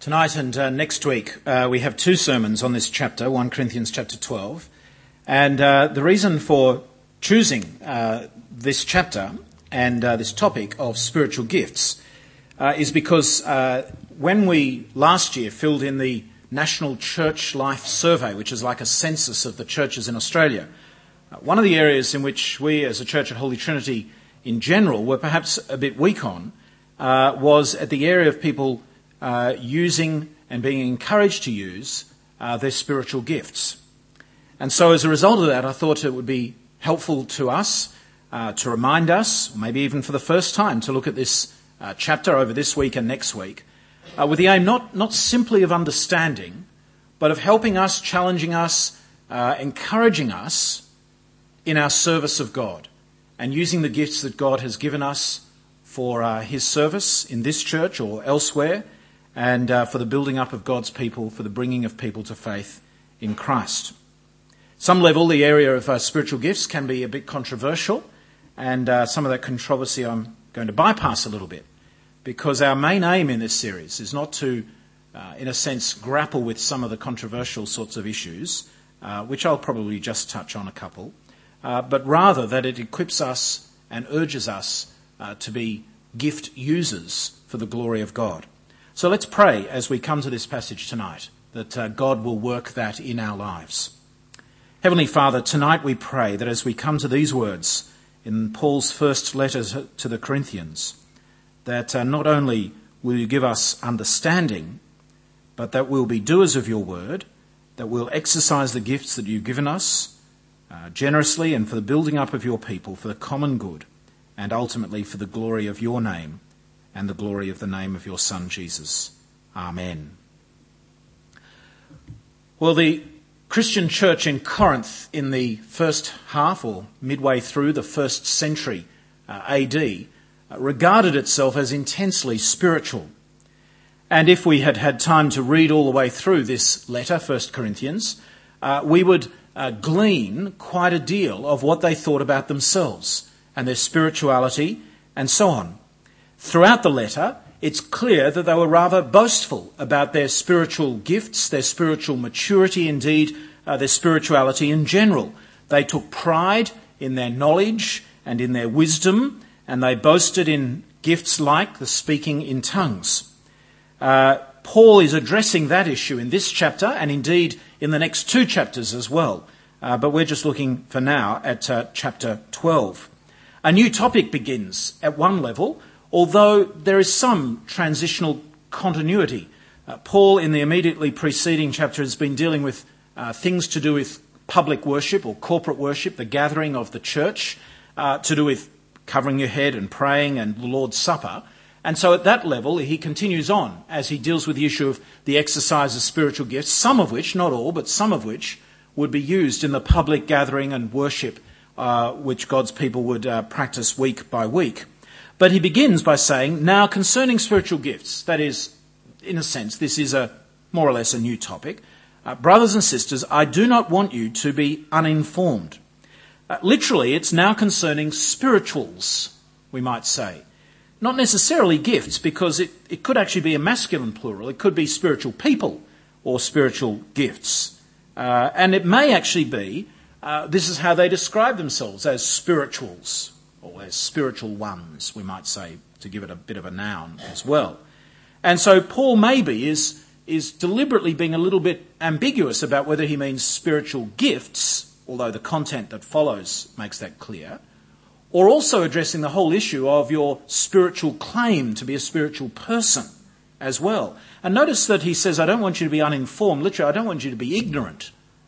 Tonight and next week we have two sermons on this chapter, 1 Corinthians chapter 12. And the reason for choosing this chapter and this topic of spiritual gifts is because when we last year filled in the National Church Life Survey, which is like a census of the churches in Australia, one of the areas in which we as a church at Holy Trinity in general were perhaps a bit weak on was at the area of people using and being encouraged to use their spiritual gifts. And so as a result of that, I thought it would be helpful to us to remind us, maybe even for the first time, to look at this chapter over this week and next week, with the aim not simply of understanding, but of helping us, challenging us, encouraging us in our service of God and using the gifts that God has given us for his service in this church or elsewhere, and for the building up of God's people, for the bringing of people to faith in Christ. Some level, the area of spiritual gifts can be a bit controversial, and some of that controversy I'm going to bypass a little bit, because our main aim in this series is not to, in a sense, grapple with some of the controversial sorts of issues, which I'll probably just touch on a couple, but rather that it equips us and urges us to be gift users for the glory of God. So let's pray as we come to this passage tonight, that God will work that in our lives. Heavenly Father, tonight we pray that as we come to these words in Paul's first letter to the Corinthians, that not only will you give us understanding, but that we'll be doers of your word, that we'll exercise the gifts that you've given us generously and for the building up of your people, for the common good, and ultimately for the glory of your name and the glory of the name of your Son, Jesus. Amen. Well, the Christian church in Corinth in the first half or midway through the first century AD regarded itself as intensely spiritual. And if we had had time to read all the way through this letter, 1 Corinthians, we would glean quite a deal of what they thought about themselves and their spirituality and so on. Throughout the letter, it's clear that they were rather boastful about their spiritual gifts, their spiritual maturity, indeed, their spirituality in general. They took pride in their knowledge and in their wisdom, and they boasted in gifts like the speaking in tongues. Paul is addressing that issue in this chapter, and indeed in the next two chapters as well. But we're just looking for now at chapter 12. A new topic begins at one level, although there is some transitional continuity. Paul, in the immediately preceding chapter, has been dealing with things to do with public worship or corporate worship, the gathering of the church, to do with covering your head and praying and the Lord's Supper. And so at that level, he continues on as he deals with the issue of the exercise of spiritual gifts, some of which, not all, but some of which would be used in the public gathering and worship which God's people would practice week by week. But he begins by saying, now concerning spiritual gifts, that is, in a sense, this is more or less a new topic. Brothers and sisters, I do not want you to be uninformed. Literally, it's now concerning spirituals, we might say. Not necessarily gifts, because it could actually be a masculine plural. It could be spiritual people or spiritual gifts. And it may actually be, this is how they describe themselves, as spirituals, or as spiritual ones, we might say, to give it a bit of a noun as well. And so Paul maybe is deliberately being a little bit ambiguous about whether he means spiritual gifts, although the content that follows makes that clear, or also addressing the whole issue of your spiritual claim to be a spiritual person as well. And notice that he says, I don't want you to be uninformed. Literally, I don't want you to be ignorant.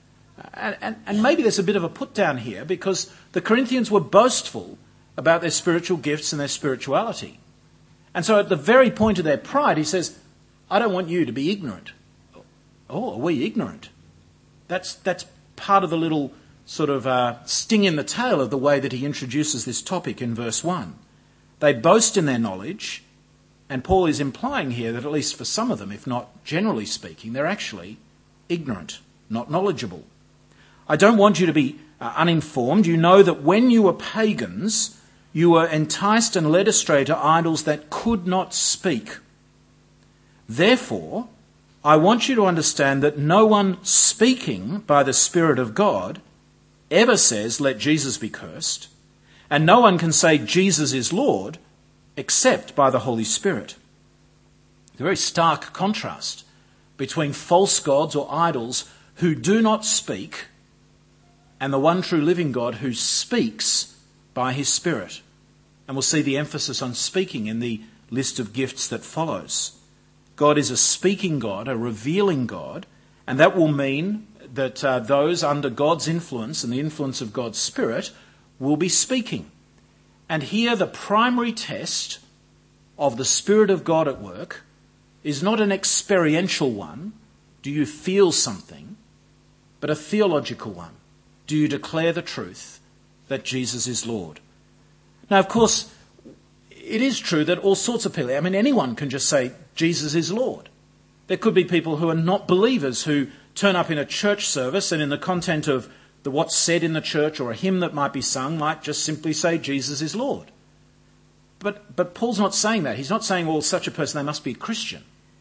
And maybe there's a bit of a put down here, because the Corinthians were boastful about their spiritual gifts and their spirituality. And so at the very point of their pride, he says, I don't want you to be ignorant. Oh, are we ignorant? That's part of the little sort of sting in the tail of the way that he introduces this topic in verse 1. They boast in their knowledge, and Paul is implying here that at least for some of them, if not generally speaking, they're actually ignorant, not knowledgeable. I don't want you to be uninformed. You know that when you were pagans, you were enticed and led astray to idols that could not speak. Therefore, I want you to understand that no one speaking by the Spirit of God ever says, let Jesus be cursed, and no one can say Jesus is Lord except by the Holy Spirit. A very stark contrast between false gods or idols who do not speak and the one true living God who speaks by his Spirit. And we'll see the emphasis on speaking in the list of gifts that follows. God is a speaking God, a revealing God, and that will mean that those under God's influence and the influence of God's Spirit will be speaking. And here the primary test of the Spirit of God at work is not an experiential one, do you feel something, but a theological one. Do you declare the truth that Jesus is Lord? Now, of course, it is true that all sorts of people, anyone can just say Jesus is Lord. There could be people who are not believers who turn up in a church service and in the content of what's said in the church or a hymn that might be sung might just simply say Jesus is Lord. But Paul's not saying that. He's not saying, well, such a person, they must be a Christian.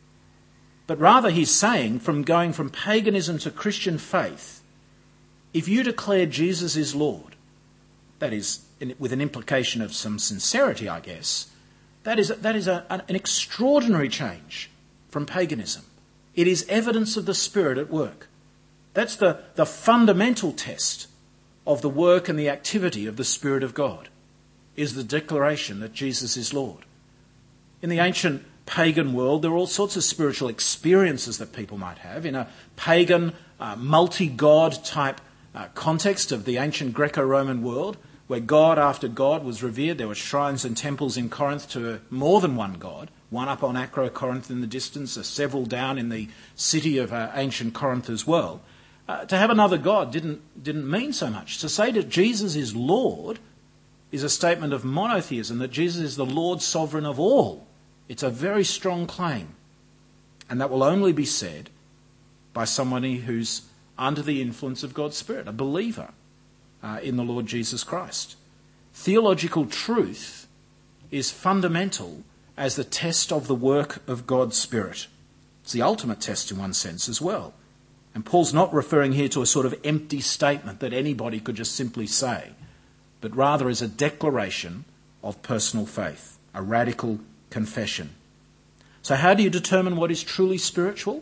But rather he's saying, from going from paganism to Christian faith, if you declare Jesus is Lord, that is, with an implication of some sincerity, I guess, that is an extraordinary change from paganism. It is evidence of the Spirit at work. That's the fundamental test of the work and the activity of the Spirit of God, is the declaration that Jesus is Lord. In the ancient pagan world, there are all sorts of spiritual experiences that people might have. In a pagan, multi-God type context of the ancient Greco-Roman world, where God after God was revered, there were shrines and temples in Corinth to more than one God, one up on Acrocorinth in the distance, several down in the city of ancient Corinth as well. To have another God didn't mean so much. To say that Jesus is Lord is a statement of monotheism, that Jesus is the Lord sovereign of all. It's a very strong claim. And that will only be said by somebody who's under the influence of God's Spirit, a believer in the Lord Jesus Christ. Theological truth is fundamental as the test of the work of God's Spirit. It's the ultimate test in one sense as well. And Paul's not referring here to a sort of empty statement that anybody could just simply say, but rather as a declaration of personal faith, a radical confession. So how do you determine what is truly spiritual?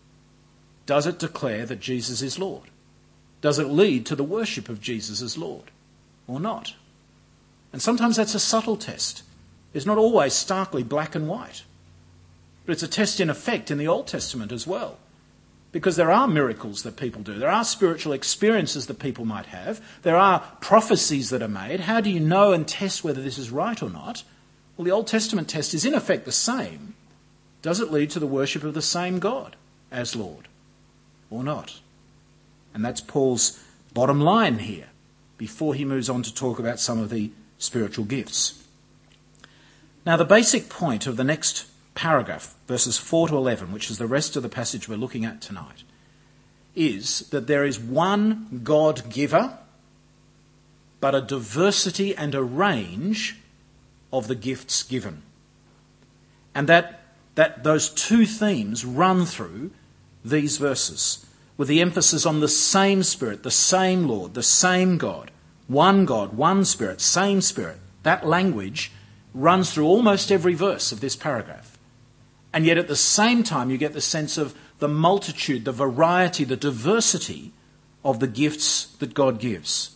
Does it declare that Jesus is Lord? Does it lead to the worship of Jesus as Lord or not? And sometimes that's a subtle test. It's not always starkly black and white. But it's a test in effect in the Old Testament as well. Because there are miracles that people do. There are spiritual experiences that people might have. There are prophecies that are made. How do you know and test whether this is right or not? Well, the Old Testament test is in effect the same. Does it lead to the worship of the same God as Lord or not? And that's Paul's bottom line here before he moves on to talk about some of the spiritual gifts. Now, the basic point of the next paragraph, verses 4 to 11, which is the rest of the passage we're looking at tonight, is that there is one God-giver, but a diversity and a range of the gifts given. And that those two themes run through these verses, with the emphasis on the same Spirit, the same Lord, the same God, one Spirit, same Spirit. That language runs through almost every verse of this paragraph. And yet at the same time you get the sense of the multitude, the variety, the diversity of the gifts that God gives.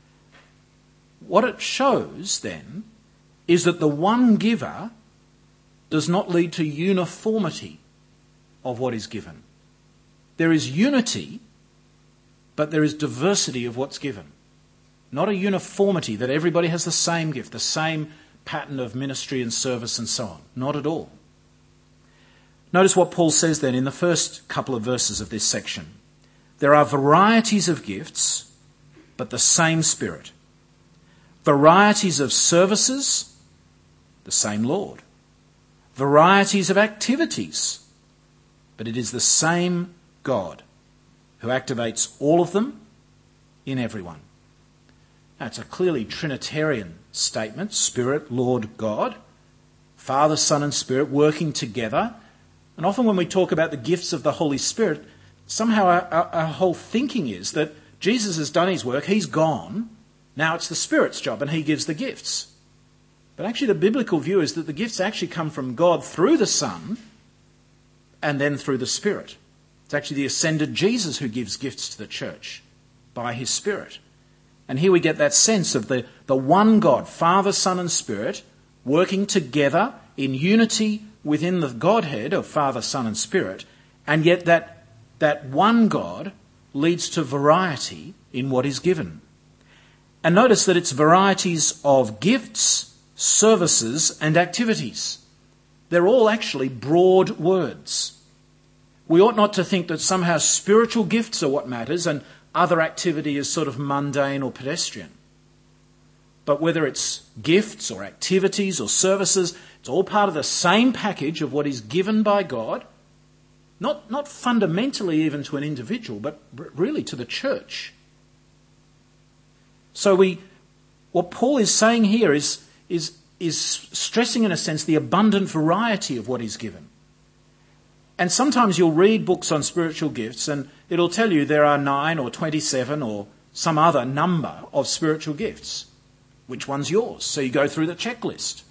What it shows then is that the one giver does not lead to uniformity of what is given. There is unity, but there is diversity of what's given. Not a uniformity that everybody has the same gift, the same pattern of ministry and service and so on. Not at all. Notice what Paul says then in the first couple of verses of this section. There are varieties of gifts, but the same Spirit. Varieties of services, the same Lord. Varieties of activities, but it is the same God who activates all of them in everyone. Now, it's a clearly Trinitarian statement, Spirit, Lord, God, Father, Son and Spirit working together And often when we talk about the gifts of the Holy Spirit, somehow our whole thinking is that Jesus has done his work, he's gone, now it's the Spirit's job and he gives the gifts. But actually the biblical view is that the gifts actually come from God through the Son and then through the Spirit. It's actually the ascended Jesus who gives gifts to the church by his Spirit. And here we get that sense of the one God, Father, Son and Spirit, working together in unity within the Godhead of Father, Son and Spirit, and yet that one God leads to variety in what is given. And notice that it's varieties of gifts, services and activities. They're all actually broad words. We ought not to think that somehow spiritual gifts are what matters and other activity is sort of mundane or pedestrian. But whether it's gifts or activities or services, it's all part of the same package of what is given by God, not fundamentally even to an individual, but really to the church. So what Paul is saying here is stressing, in a sense, the abundant variety of what is given. And sometimes you'll read books on spiritual gifts and it'll tell you there are 9 or 27 or some other number of spiritual gifts. Which one's yours? So you go through the checklist.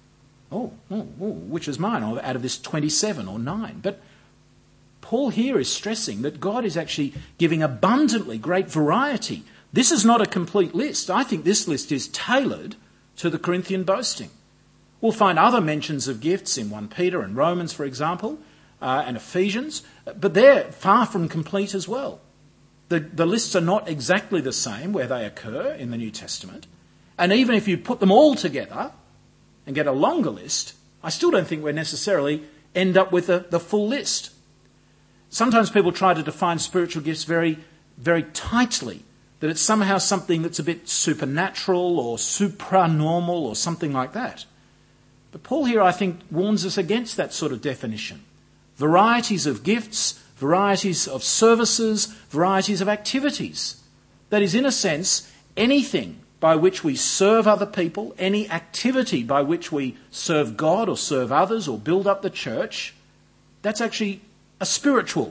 Which is mine out of this 27 or 9? But Paul here is stressing that God is actually giving abundantly great variety. This is not a complete list. I think this list is tailored to the Corinthian boasting. We'll find other mentions of gifts in 1 Peter and Romans, for example, and Ephesians, but they're far from complete as well. The lists are not exactly the same where they occur in the New Testament. And even if you put them all together and get a longer list, I still don't think we necessarily end up with the full list. Sometimes people try to define spiritual gifts very, very tightly, that it's somehow something that's a bit supernatural or supranormal or something like that. But Paul here, I think, warns us against that sort of definition. Varieties of gifts, varieties of services, varieties of activities. That is, in a sense, anything by which we serve other people, any activity by which we serve God or serve others or build up the church, that's actually a spiritual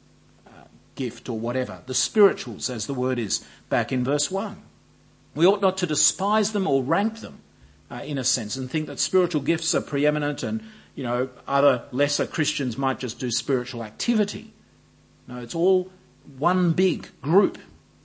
gift or whatever. The spirituals, as the word is back in verse 1. We ought not to despise them or rank them in a sense and think that spiritual gifts are preeminent and, other lesser Christians might just do spiritual activity. No, it's all one big group,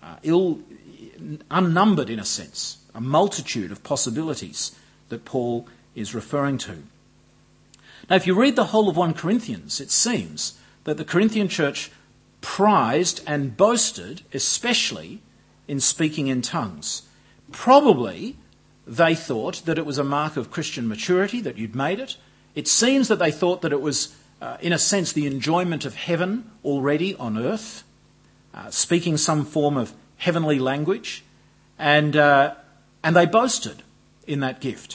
unnumbered in a sense, a multitude of possibilities that Paul is referring to. Now, if you read the whole of 1 Corinthians, it seems that the Corinthian church prized and boasted, especially in speaking in tongues. Probably they thought that it was a mark of Christian maturity, that you'd made it. It seems that they thought that it was, in a sense, the enjoyment of heaven already on earth, speaking some form of heavenly language, and they boasted in that gift.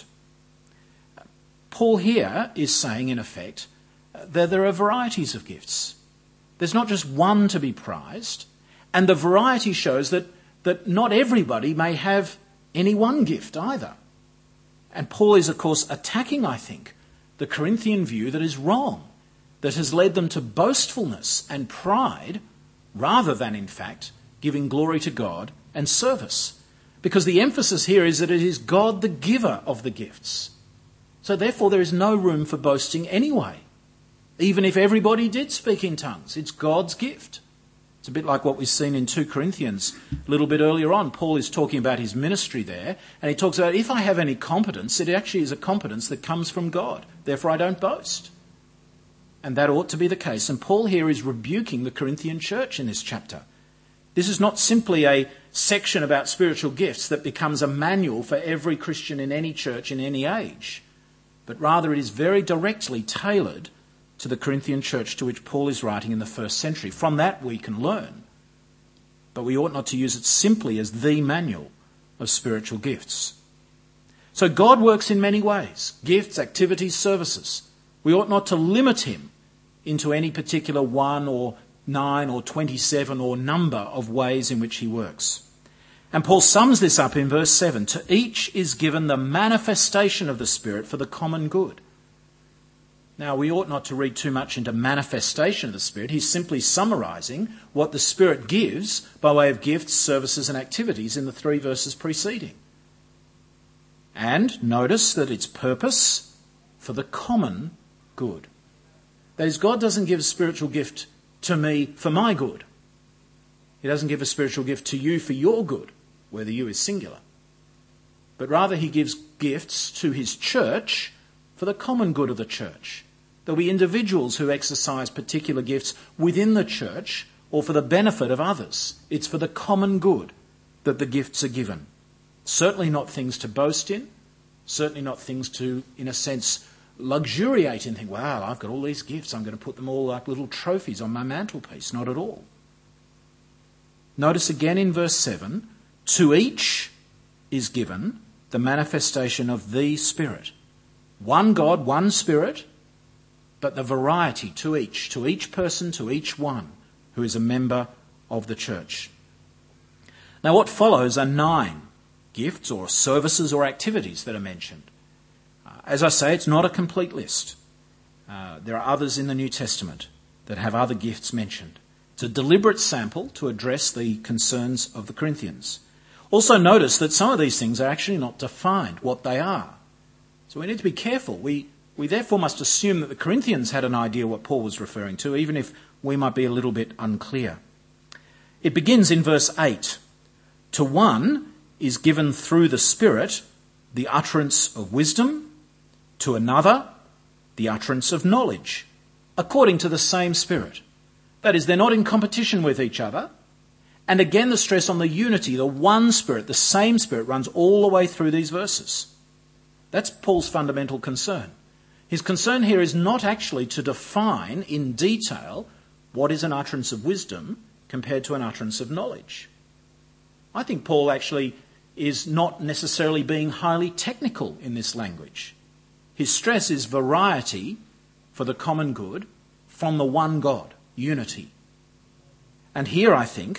Paul here is saying, in effect, that there are varieties of gifts. There's not just one to be prized, and the variety shows that not everybody may have any one gift either. And Paul is, of course, attacking, I think, the Corinthian view that is wrong, that has led them to boastfulness and pride, rather than, in fact, giving glory to God and service. Because the emphasis here is that it is God the giver of the gifts. So therefore there is no room for boasting anyway. Even if everybody did speak in tongues, it's God's gift. It's a bit like what we've seen in 2 Corinthians a little bit earlier on. Paul is talking about his ministry there, and he talks about if I have any competence, it actually is a competence that comes from God. Therefore I don't boast. And that ought to be the case. And Paul here is rebuking the Corinthian church in this chapter. This is not simply a section about spiritual gifts that becomes a manual for every Christian in any church in any age, but rather it is very directly tailored to the Corinthian church to which Paul is writing in the first century. From that we can learn, but we ought not to use it simply as the manual of spiritual gifts. So God works in many ways, gifts, activities, services. We ought not to limit him into any particular 1 or 9 or 27 or number of ways in which he works. And Paul sums this up in verse 7. To each is given the manifestation of the Spirit for the common good. Now, we ought not to read too much into manifestation of the Spirit. He's simply summarising what the Spirit gives by way of gifts, services and activities in the 3 verses preceding. And notice that its purpose for the common good. That is, God doesn't give a spiritual gift to me for my good. He doesn't give a spiritual gift to you for your good, where the you is singular. But rather he gives gifts to his church for the common good of the church. There'll be individuals who exercise particular gifts within the church or for the benefit of others. It's for the common good that the gifts are given. Certainly not things to boast in, certainly not things to, in a sense, luxuriate in. Think, wow, I've got all these gifts, I'm going to put them all like little trophies on my mantelpiece. Not at all. Notice again in verse 7, to each is given the manifestation of the Spirit. One God, one Spirit, but the variety to each person, to each one who is a member of the church. Now what follows are 9 gifts or services or activities that are mentioned. As I say, it's not a complete list. There are others in the New Testament that have other gifts mentioned. It's a deliberate sample to address the concerns of the Corinthians. Also notice that some of these things are actually not defined, what they are. So we need to be careful. We therefore must assume that the Corinthians had an idea what Paul was referring to, even if we might be a little bit unclear. It begins in verse 8. To one is given through the Spirit the utterance of wisdom, to another the utterance of knowledge, according to the same Spirit. That is, they're not in competition with each other. And again, the stress on the unity, the one Spirit, the same Spirit, runs all the way through these verses. That's Paul's fundamental concern. His concern here is not actually to define in detail what is an utterance of wisdom compared to an utterance of knowledge. I think Paul actually is not necessarily being highly technical in this language. His stress is variety for the common good from the one God, unity. And here I think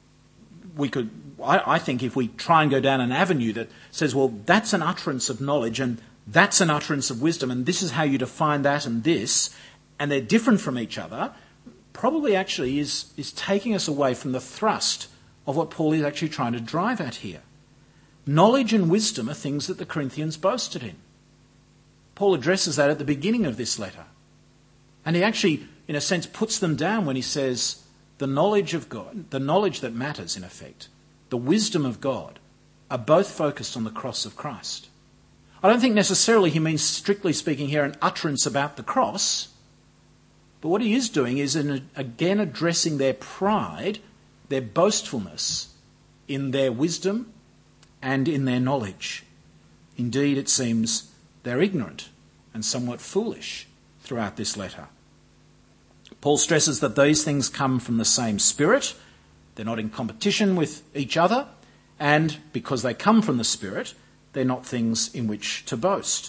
I think if we try and go down an avenue that says, well, that's an utterance of knowledge and that's an utterance of wisdom and this is how you define that and this, and they're different from each other, probably actually is taking us away from the thrust of what Paul is actually trying to drive at here. Knowledge and wisdom are things that the Corinthians boasted in. Paul addresses that at the beginning of this letter. And he actually, in a sense, puts them down when he says, the knowledge of God, the knowledge that matters in effect, the wisdom of God, are both focused on the cross of Christ. I don't think necessarily he means, strictly speaking here, an utterance about the cross, but what he is doing is again addressing their pride, their boastfulness in their wisdom and in their knowledge. Indeed, it seems they're ignorant and somewhat foolish throughout this letter. Paul stresses that these things come from the same Spirit. They're not in competition with each other. And because they come from the Spirit, they're not things in which to boast.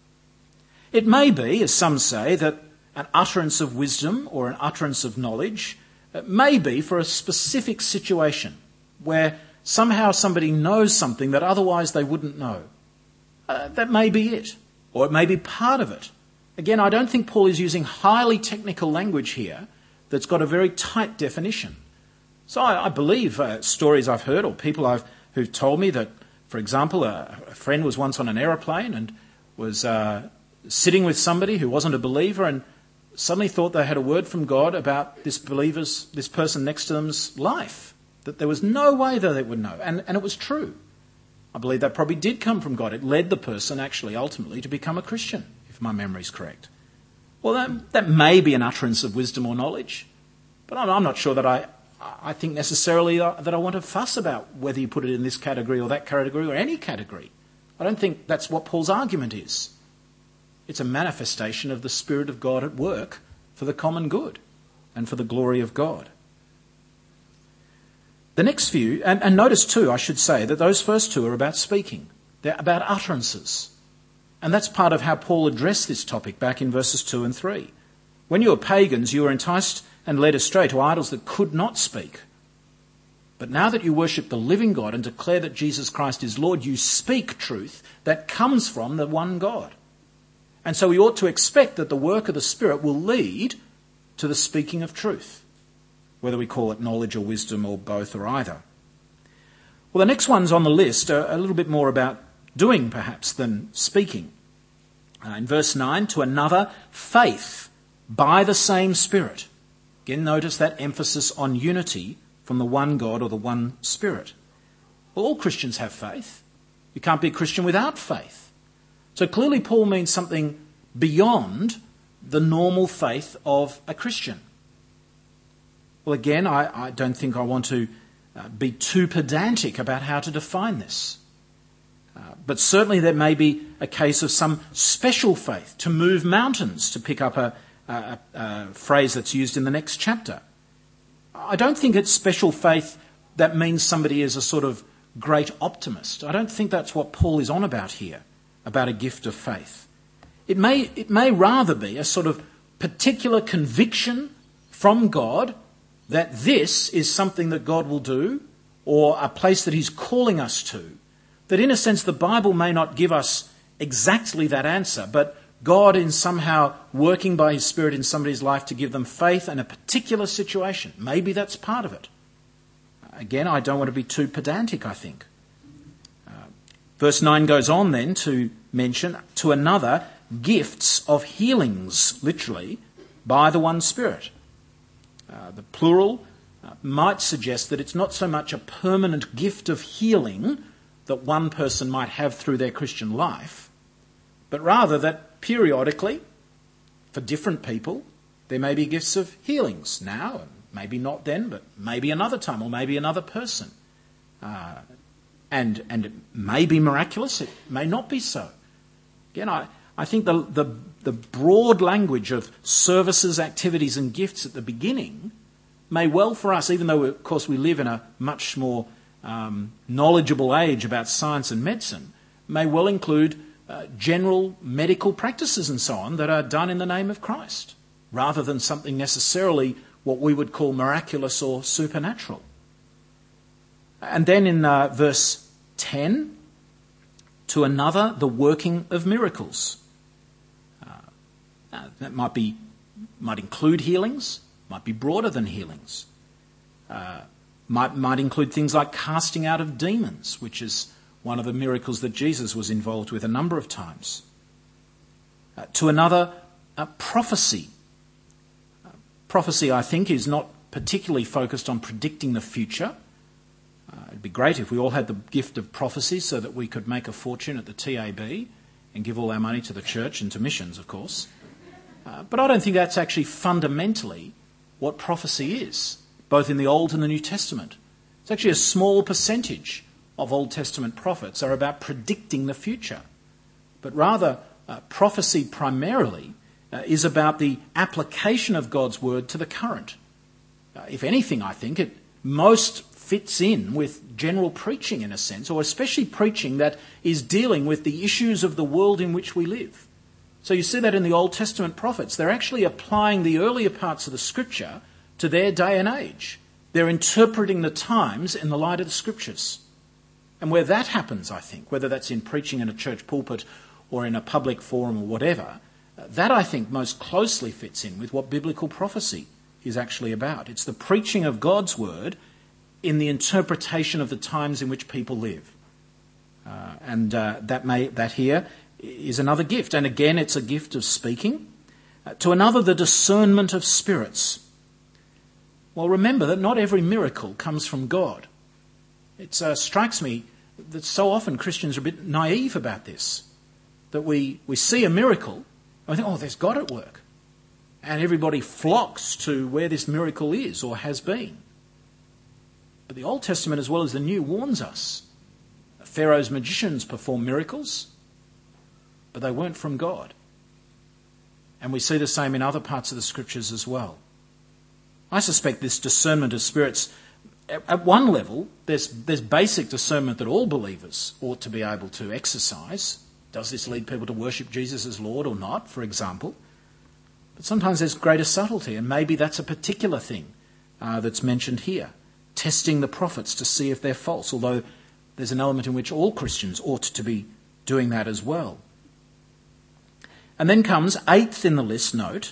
It may be, as some say, that an utterance of wisdom or an utterance of knowledge may be for a specific situation where somehow somebody knows something that otherwise they wouldn't know. That may be it, or it may be part of it. Again, I don't think Paul is using highly technical language here that's got a very tight definition. So I believe stories I've heard or people who've told me that, for example, a friend was once on an aeroplane and was sitting with somebody who wasn't a believer and suddenly thought they had a word from God about this person next to them's life, that there was no way that they would know. And it was true. I believe that probably did come from God. It led the person actually ultimately to become a Christian, if my memory is correct. Well, that may be an utterance of wisdom or knowledge, but I'm not sure that I think necessarily that I want to fuss about whether you put it in this category or that category or any category. I don't think that's what Paul's argument is. It's a manifestation of the Spirit of God at work for the common good and for the glory of God. The next few, and notice too, I should say, that those first two are about speaking. They're about utterances. And that's part of how Paul addressed this topic back in verses 2 and 3. When you were pagans, you were enticed and led astray to idols that could not speak. But now that you worship the living God and declare that Jesus Christ is Lord, you speak truth that comes from the one God. And so we ought to expect that the work of the Spirit will lead to the speaking of truth, whether we call it knowledge or wisdom or both or either. Well, the next ones on the list are a little bit more about doing, perhaps, than speaking. In verse 9, to another, faith by the same Spirit. Again, notice that emphasis on unity from the one God or the one Spirit. Well, all Christians have faith. You can't be a Christian without faith. So clearly Paul means something beyond the normal faith of a Christian. Well, again, I don't think I want to be too pedantic about how to define this. But certainly there may be a case of some special faith to move mountains, to pick up a phrase that's used in the next chapter. I don't think it's special faith that means somebody is a sort of great optimist. I don't think that's what Paul is on about here, about a gift of faith. It may rather be a sort of particular conviction from God that this is something that God will do, or a place that he's calling us to, that in a sense the Bible may not give us exactly that answer, but God in somehow working by his Spirit in somebody's life to give them faith in a particular situation. Maybe that's part of it. Again, I don't want to be too pedantic, I think. Verse 9 goes on then to mention, to another, gifts of healings, literally, by the one Spirit. The plural might suggest that it's not so much a permanent gift of healing that one person might have through their Christian life, but rather that periodically, for different people, there may be gifts of healings now, and maybe not then, but maybe another time, or maybe another person. And it may be miraculous, it may not be so. Again, I think the broad language of services, activities and gifts at the beginning may well for us, even though of course we live in a much more knowledgeable age about science and medicine, may well include general medical practices and so on that are done in the name of Christ, rather than something necessarily what we would call miraculous or supernatural. And then in verse 10, to another, the working of miracles. That might include healings, might be broader than healings. Might include things like casting out of demons, which is one of the miracles that Jesus was involved with a number of times. To another, prophecy. Prophecy, I think, is not particularly focused on predicting the future. It'd be great if we all had the gift of prophecy so that we could make a fortune at the TAB and give all our money to the church and to missions, of course. But I don't think that's actually fundamentally what prophecy is, both in the Old and the New Testament. It's actually a small percentage of Old Testament prophets are about predicting the future. But rather, prophecy primarily is about the application of God's word to the current. If anything, I think it most fits in with general preaching in a sense, or especially preaching that is dealing with the issues of the world in which we live. So you see that in the Old Testament prophets. They're actually applying the earlier parts of the Scripture to their day and age. They're interpreting the times in the light of the Scriptures. And where that happens, I think, whether that's in preaching in a church pulpit or in a public forum or whatever, that I think most closely fits in with what biblical prophecy is actually about. It's the preaching of God's word in the interpretation of the times in which people live. That here is another gift. And again, it's a gift of speaking. To another, the discernment of spirits. Well, remember that not every miracle comes from God. It strikes me that so often Christians are a bit naive about this, that we see a miracle and we think, oh, there's God at work. And everybody flocks to where this miracle is or has been. But the Old Testament as well as the New warns us. Pharaoh's magicians performed miracles, but they weren't from God. And we see the same in other parts of the Scriptures as well. I suspect this discernment of spirits, at one level, there's basic discernment that all believers ought to be able to exercise. Does this lead people to worship Jesus as Lord or not, for example? But sometimes there's greater subtlety, and maybe that's a particular thing that's mentioned here. Testing the prophets to see if they're false, although there's an element in which all Christians ought to be doing that as well. And then comes, eighth in the list, note,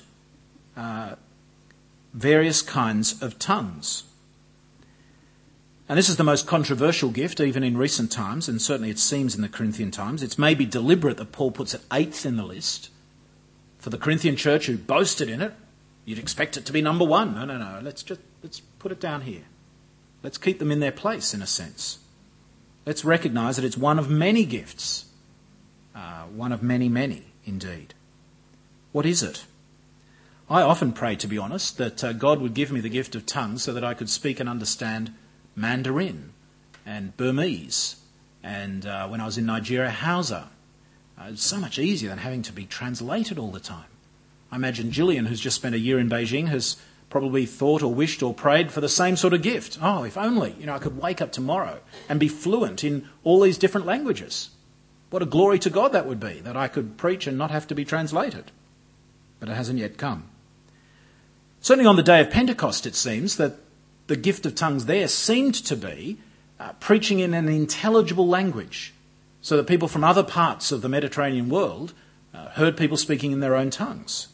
various kinds of tongues. And this is the most controversial gift, even in recent times, and certainly it seems in the Corinthian times. It's maybe deliberate that Paul puts it eighth in the list. For the Corinthian church who boasted in it, you'd expect it to be number one. No. Let's put it down here. Let's keep them in their place, in a sense. Let's recognise that it's one of many gifts. One of many, indeed. What is it? I often pray, to be honest, that God would give me the gift of tongues so that I could speak and understand Mandarin and Burmese and when I was in Nigeria, Hausa. It's so much easier than having to be translated all the time. I imagine Gillian, who's just spent a year in Beijing, has probably thought or wished or prayed for the same sort of gift. Oh, if only, I could wake up tomorrow and be fluent in all these different languages. What a glory to God that would be, that I could preach and not have to be translated. But it hasn't yet come. Certainly on the day of Pentecost, it seems that the gift of tongues there seemed to be preaching in an intelligible language, so that people from other parts of the Mediterranean world heard people speaking in their own tongues.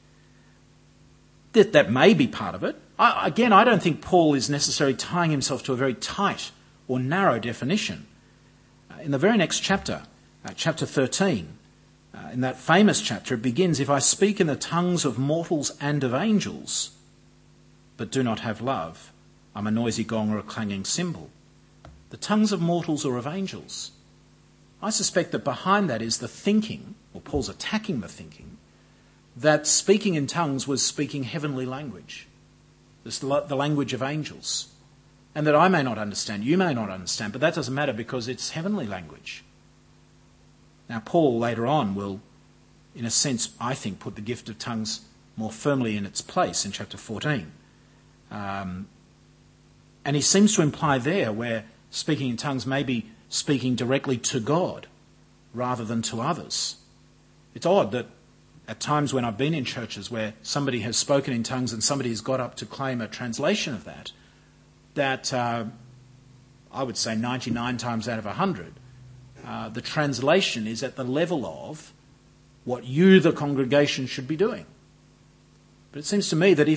That may be part of it. I don't think Paul is necessarily tying himself to a very tight or narrow definition. In the very next chapter, chapter 13, in that famous chapter, it begins, "If I speak in the tongues of mortals and of angels, but do not have love, I'm a noisy gong or a clanging cymbal." The tongues of mortals or of angels. I suspect that behind that is the thinking, or Paul's attacking the thinking, that speaking in tongues was speaking heavenly language. It's the language of angels. And that I may not understand, you may not understand, but that doesn't matter because it's heavenly language. Now, Paul later on will, in a sense, I think, put the gift of tongues more firmly in its place in chapter 14. And he seems to imply there where speaking in tongues may be speaking directly to God rather than to others. It's odd that at times when I've been in churches where somebody has spoken in tongues and somebody has got up to claim a translation of that I would say 99 times out of 100, the translation is at the level of what you, the congregation, should be doing. But it seems to me that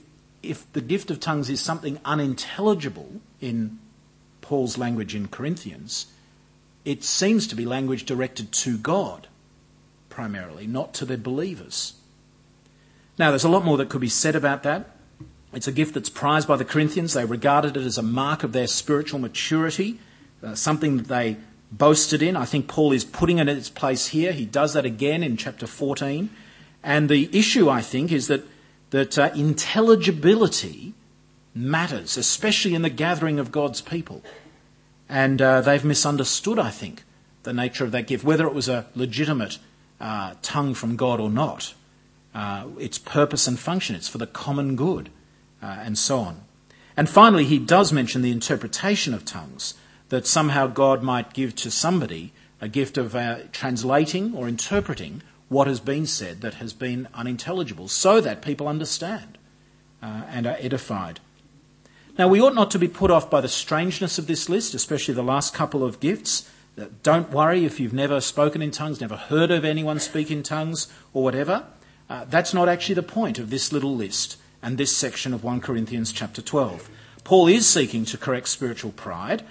if the gift of tongues is something unintelligible in Paul's language in Corinthians, it seems to be language directed to God, primarily, not to the believers. Now, there's a lot more that could be said about that. It's a gift that's prized by the Corinthians. They regarded it as a mark of their spiritual maturity, something that they boasted in. I think Paul is putting it in its place here. He does that again in chapter 14. And the issue, I think, is that intelligibility matters, especially in the gathering of God's people. And they've misunderstood, I think, the nature of that gift, whether it was a legitimate tongue from God or not. Its purpose and function, it's for the common good, and so on. And finally, he does mention the interpretation of tongues, that somehow God might give to somebody a gift of translating or interpreting what has been said that has been unintelligible, so that people understand and are edified. Now, we ought not to be put off by the strangeness of this list, especially the last couple of gifts. Don't worry if you've never spoken in tongues, never heard of anyone speak in tongues or whatever. That's not actually the point of this little list and this section of 1 Corinthians chapter 12. Paul is seeking to correct spiritual pride,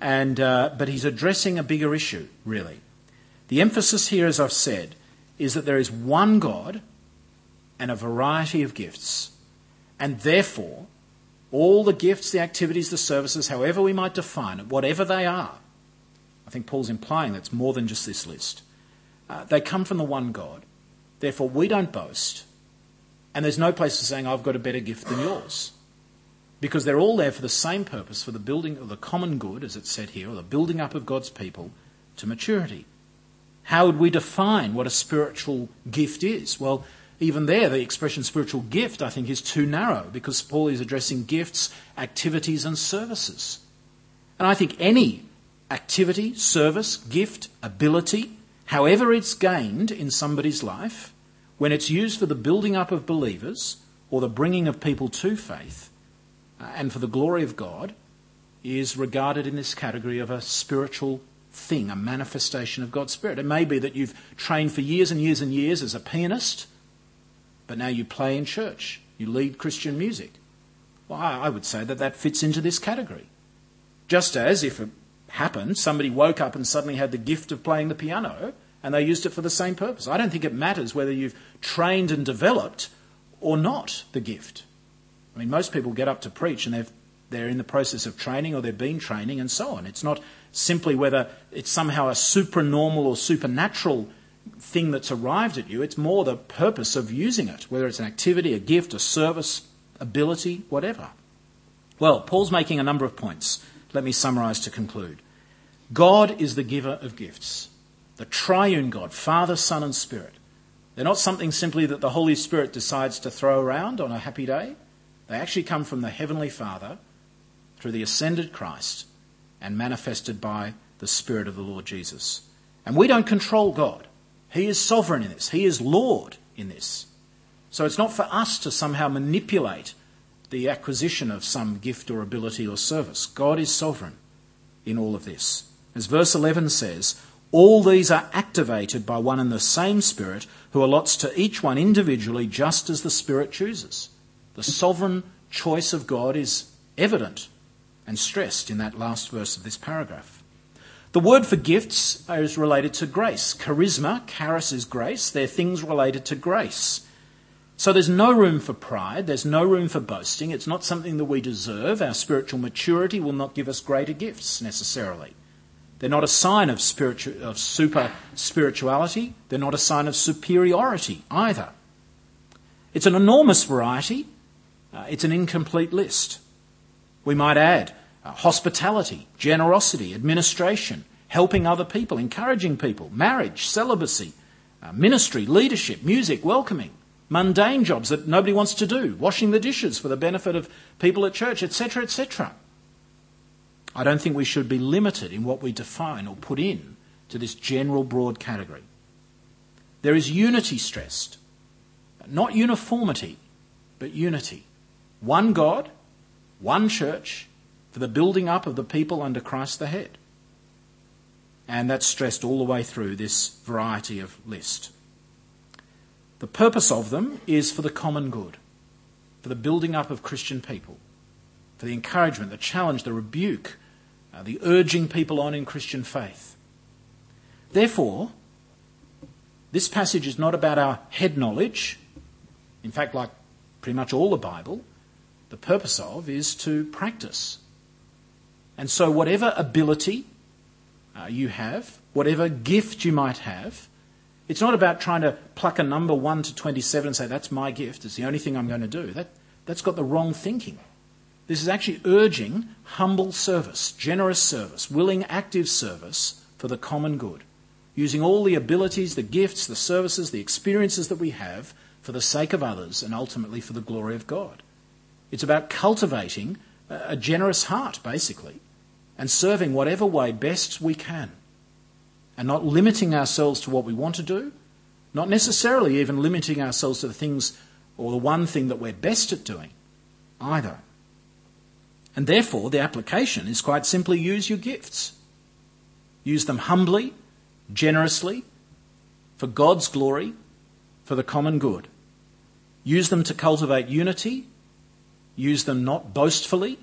but he's addressing a bigger issue, really. The emphasis here, as I've said, is that there is one God and a variety of gifts, and therefore all the gifts, the activities, the services, however we might define it, whatever they are, I think Paul's implying that's more than just this list. They come from the one God. Therefore, we don't boast. And there's no place for saying, I've got a better gift than yours. Because they're all there for the same purpose, for the building of the common good, as it's said here, or the building up of God's people to maturity. How would we define what a spiritual gift is? Well, even there, the expression spiritual gift, I think, is too narrow, because Paul is addressing gifts, activities, and services. And I think any activity, service, gift, ability, however it's gained in somebody's life, when it's used for the building up of believers or the bringing of people to faith and for the glory of God, is regarded in this category of a spiritual thing, a manifestation of God's Spirit. It may be that you've trained for years and years and years as a pianist, but now you play in church. You lead Christian music. Well, I would say that fits into this category. Just as, if it happened, somebody woke up and suddenly had the gift of playing the piano and they used it for the same purpose. I don't think it matters whether you've trained and developed or not the gift. I mean, most people get up to preach and they're in the process of training or they've been training and so on. It's not simply whether it's somehow a supranormal or supernatural thing that's arrived at you. It's more the purpose of using it, whether it's an activity, a gift, a service, ability, whatever. Well, Paul's making a number of points. Let me summarise to conclude. God is the giver of gifts. The triune God, Father, Son and Spirit. They're not something simply that the Holy Spirit decides to throw around on a happy day. They actually come from the Heavenly Father through the ascended Christ and manifested by the Spirit of the Lord Jesus. And we don't control God. He is sovereign in this. He is Lord in this. So it's not for us to somehow manipulate the acquisition of some gift or ability or service. God is sovereign in all of this. As verse 11 says, all these are activated by one and the same Spirit who allots to each one individually just as the Spirit chooses. The sovereign choice of God is evident and stressed in that last verse of this paragraph. The word for gifts is related to grace. Charisma, charis is grace. They're things related to grace. So there's no room for pride. There's no room for boasting. It's not something that we deserve. Our spiritual maturity will not give us greater gifts necessarily. They're not a sign of super spirituality. They're not a sign of superiority either. It's an enormous variety. It's an incomplete list. We might add hospitality, generosity, administration, helping other people, encouraging people, marriage, celibacy, ministry, leadership, music, welcoming, mundane jobs that nobody wants to do, washing the dishes for the benefit of people at church, etc., etc. I don't think we should be limited in what we define or put in to this general broad category. There is unity stressed, not uniformity, but unity. One God, one church, for the building up of the people under Christ the head. And that's stressed all the way through this variety of list. The purpose of them is for the common good, for the building up of Christian people, for the encouragement, the challenge, the rebuke, the urging people on in Christian faith. Therefore, this passage is not about our head knowledge. In fact, like pretty much all the Bible, the purpose of is to practice. And so whatever ability you have, whatever gift you might have, it's not about trying to pluck a number 1 to 27 and say, that's my gift, it's the only thing I'm going to do. That's got the wrong thinking. This is actually urging humble service, generous service, willing active service for the common good, using all the abilities, the gifts, the services, the experiences that we have for the sake of others and ultimately for the glory of God. It's about cultivating a generous heart, basically, and serving whatever way best we can, and not limiting ourselves to what we want to do, not necessarily even limiting ourselves to the things or the one thing that we're best at doing either. And therefore, the application is quite simply use your gifts. Use them humbly, generously, for God's glory, for the common good. Use them to cultivate unity. Use them not boastfully.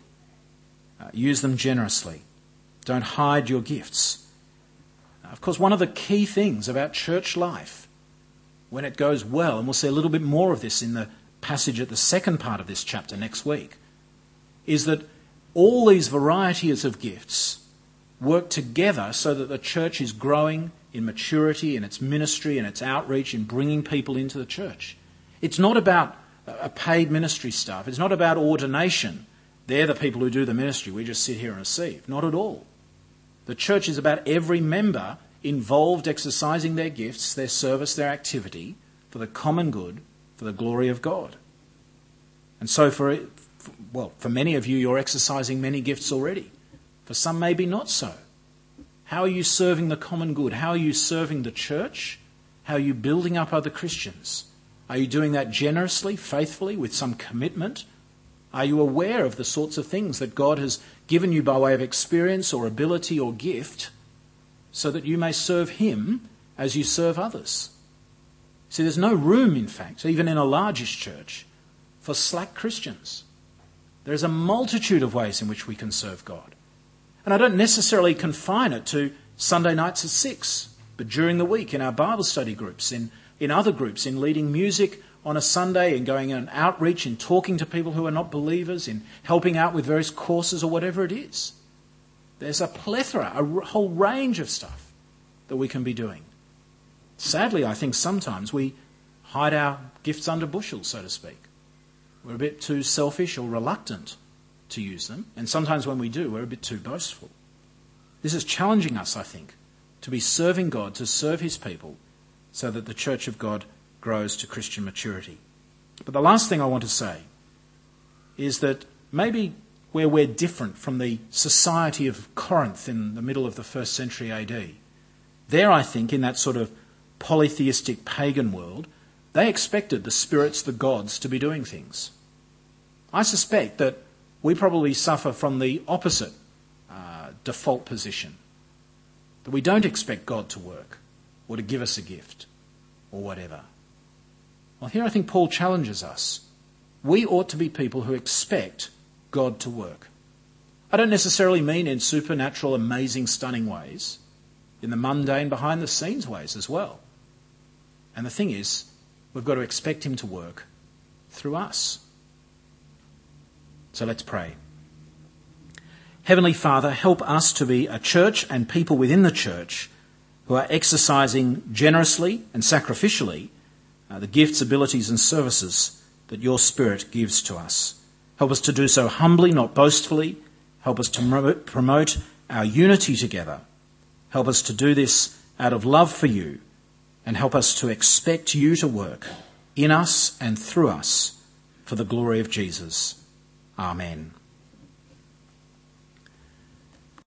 Use them generously. Don't hide your gifts. Of course, one of the key things about church life, when it goes well, and we'll see a little bit more of this in the passage at the second part of this chapter next week, is that all these varieties of gifts work together so that the church is growing in maturity, in its ministry, in its outreach, in bringing people into the church. It's not about a paid ministry staff. It's not about ordination. They're the people who do the ministry. We just sit here and receive. Not at all. The church is about every member involved exercising their gifts, their service, their activity for the common good, for the glory of God. And so for many of you, you're exercising many gifts already. For some, maybe not so. How are you serving the common good? How are you serving the church? How are you building up other Christians? Are you doing that generously, faithfully, with some commitment? Are you aware of the sorts of things that God has given you by way of experience or ability or gift so that you may serve him as you serve others. See, there's no room, in fact, even in a largish church, for slack Christians. There is a multitude of ways in which we can serve God. And I don't necessarily confine it to Sunday nights at 6, but during the week in our Bible study groups, in other groups, in leading music on a Sunday, in going on outreach, in talking to people who are not believers, in helping out with various courses or whatever it is. There's a plethora, a whole range of stuff that we can be doing. Sadly, I think sometimes we hide our gifts under bushels, so to speak. We're a bit too selfish or reluctant to use them, and sometimes when we do, we're a bit too boastful. This is challenging us, I think, to be serving God, to serve his people, so that the church of God grows to Christian maturity. But the last thing I want to say is that maybe where we're different from the society of Corinth in the middle of the 1st century AD, there I think in that sort of polytheistic pagan world, they expected the spirits, the gods, to be doing things. I suspect that we probably suffer from the opposite default position, that we don't expect God to work or to give us a gift or whatever. Well, here I think Paul challenges us. We ought to be people who expect God to work. I don't necessarily mean in supernatural, amazing, stunning ways, in the mundane, behind-the-scenes ways as well. And the thing is, we've got to expect him to work through us. So let's pray. Heavenly Father, help us to be a church and people within the church who are exercising generously and sacrificially the gifts, abilities and services that your Spirit gives to us. Help us to do so humbly, not boastfully. Help us to promote our unity together. Help us to do this out of love for you, and help us to expect you to work in us and through us for the glory of Jesus. Amen.